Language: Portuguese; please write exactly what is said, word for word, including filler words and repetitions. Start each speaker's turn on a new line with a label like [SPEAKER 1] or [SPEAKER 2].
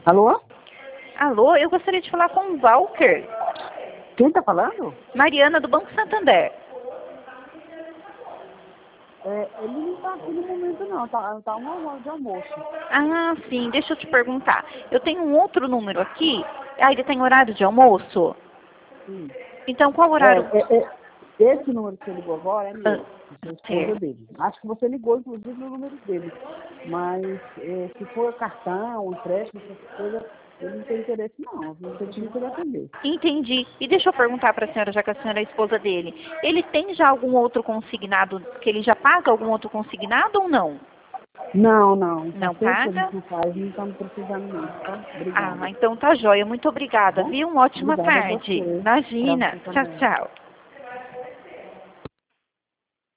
[SPEAKER 1] Alô?
[SPEAKER 2] Alô, eu gostaria de falar com o Walker.
[SPEAKER 1] Quem tá falando?
[SPEAKER 2] Mariana, do Banco Santander.
[SPEAKER 1] É, ele não tá aqui no momento não, tá, tá uma hora de almoço.
[SPEAKER 2] Ah, sim, deixa eu te perguntar. Eu tenho um outro número aqui. Ah, ele tem horário de almoço?
[SPEAKER 1] Sim.
[SPEAKER 2] Então, qual
[SPEAKER 1] É,
[SPEAKER 2] horário?
[SPEAKER 1] é, é, esse número que você ligou agora é
[SPEAKER 2] Ah,
[SPEAKER 1] meu, é a esposa
[SPEAKER 2] certo.
[SPEAKER 1] dele. Acho que você ligou, inclusive, no número dele. Mas é, se for cartão, empréstimo, essas coisas, ele não tem interesse não, viu? Você tinha que ele atender.
[SPEAKER 2] Entendi. E deixa eu perguntar para a senhora, já que a senhora é a esposa dele. Ele tem já algum outro consignado, que ele já paga algum outro consignado ou não?
[SPEAKER 1] Não, não.
[SPEAKER 2] Não
[SPEAKER 1] Faz tempo que a
[SPEAKER 2] paga?
[SPEAKER 1] gente não faz, não estamos precisando não, tá?
[SPEAKER 2] Ah,
[SPEAKER 1] Obrigada.
[SPEAKER 2] então tá jóia. Muito
[SPEAKER 1] Tá
[SPEAKER 2] obrigada,
[SPEAKER 1] bom?
[SPEAKER 2] viu? Uma ótima
[SPEAKER 1] Obrigada a
[SPEAKER 2] tarde.
[SPEAKER 1] você. Para
[SPEAKER 2] Imagina.
[SPEAKER 1] você
[SPEAKER 2] Tchau,
[SPEAKER 1] também.
[SPEAKER 2] tchau.